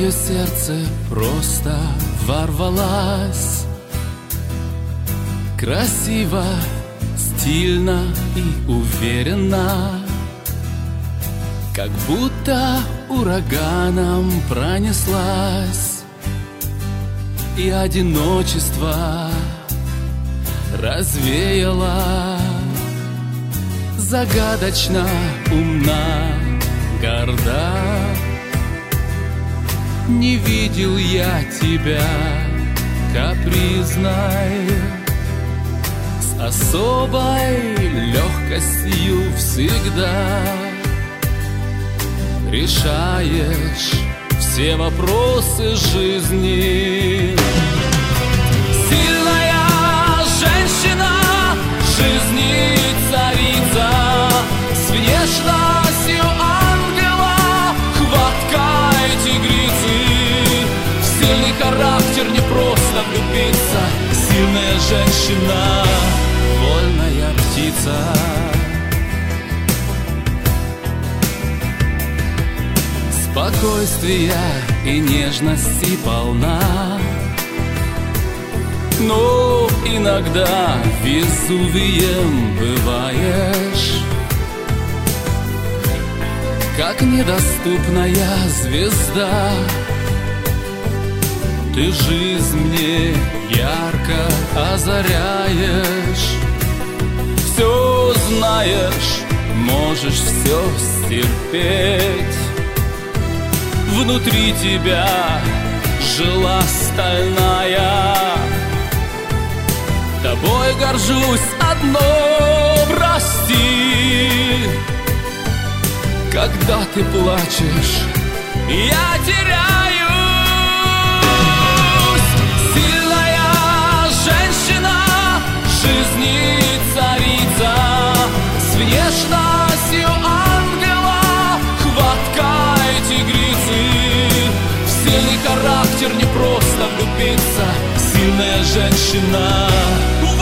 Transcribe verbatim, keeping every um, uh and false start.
мое сердце просто ворвалась. Красиво, стильно и уверенно, как будто ураганом пронеслась, и одиночество развеяла. Загадочно, умна, горда, не видел я тебя капризной, с особой легкостью всегда решаешь все вопросы жизни. Сильная женщина, жизни царица, с внешностью ангела, хваткой тигрицы. В сильный характер не просто влюбиться, сильная женщина, вольная птица. Спокойствия и нежности полна, но иногда Везувием бываешь, как недоступная звезда. Ты жизнь мне ярко озаряешь, все знаешь, можешь все стерпеть. Внутри тебя жила стальная, тобой горжусь, одно прости. Когда ты плачешь, я теряюсь. Сильная женщина, жизни царица, с внешностью ангела, хваткой тигрицы. В сильный характер не просто влюбиться, сильная женщина.